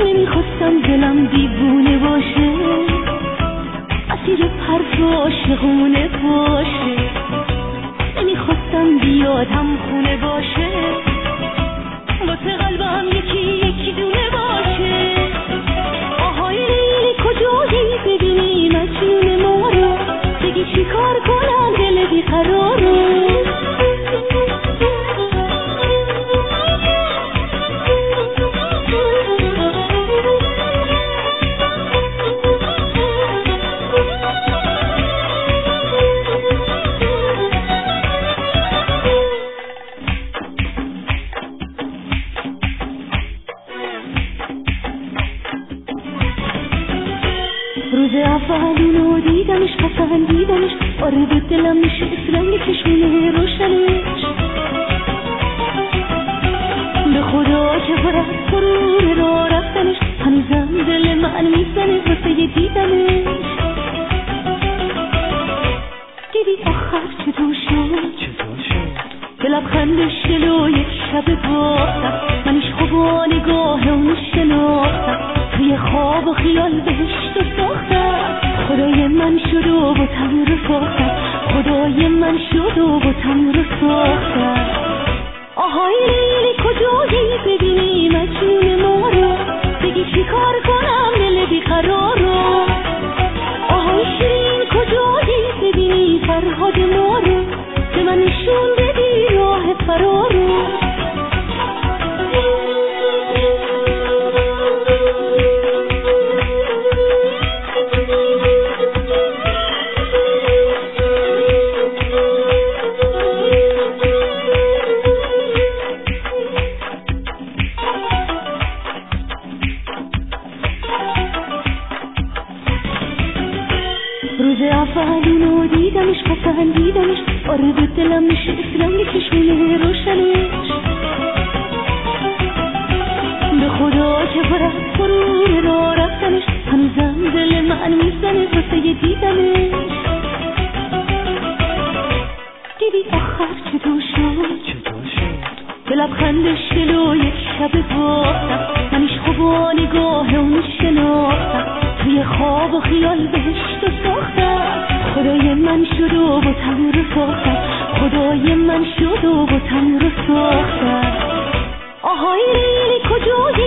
نمیخواستم دلم دیوونه باشه، اسیر حرف عاشقونه باشه، نمیخواستم بیادم خونه باشه، واسه قلبم یکی دونه باشه. آهای لیلی کجایی ببینی مجنون ما رو، بگی چی کار کنم دل بیقرار رو. روز اول اونو دیدمش پسندیدمش، آره به دلم نشست رنگ چشمونه روشنش، به خدا که برد فرور را رفتنش، هنوزم دل من میزنه واسه دیدنش. دیدی آخر چطور شد که لبخندش جلو یک شب باختم، منش خوب و نگاه اون شناختم، توی خواب و خیال بهشت ساختم. خدای من شد و با تن رو ساختم، خدای من شد و با تن رو ساختم. آهای لیلی کجایی ببینی مجنون ما رو، بگی چی کار کنم دل بیقرار رو. آهای شیرین کجایی ببینی فرهاد ما رو، به من نشون بدی راه فرار رو. روز اول اونو دیدمش پسندیدمش، آره به دلم نشست رنگ چشمونه روشنش، به خدا که برد فرور را رفتنش، هنوزم دل من میزنه واسه دیدنش. دیدی آخر چطور شد که لبخندش جلو یک شب باختم، منش خوب و نگاه اون شناختم، توی خواب و خیال بهشت ساختم. خدای من شد و با تن رو ساختم، خدای من شد و با تن رو ساختم. آهای لیلی کجایی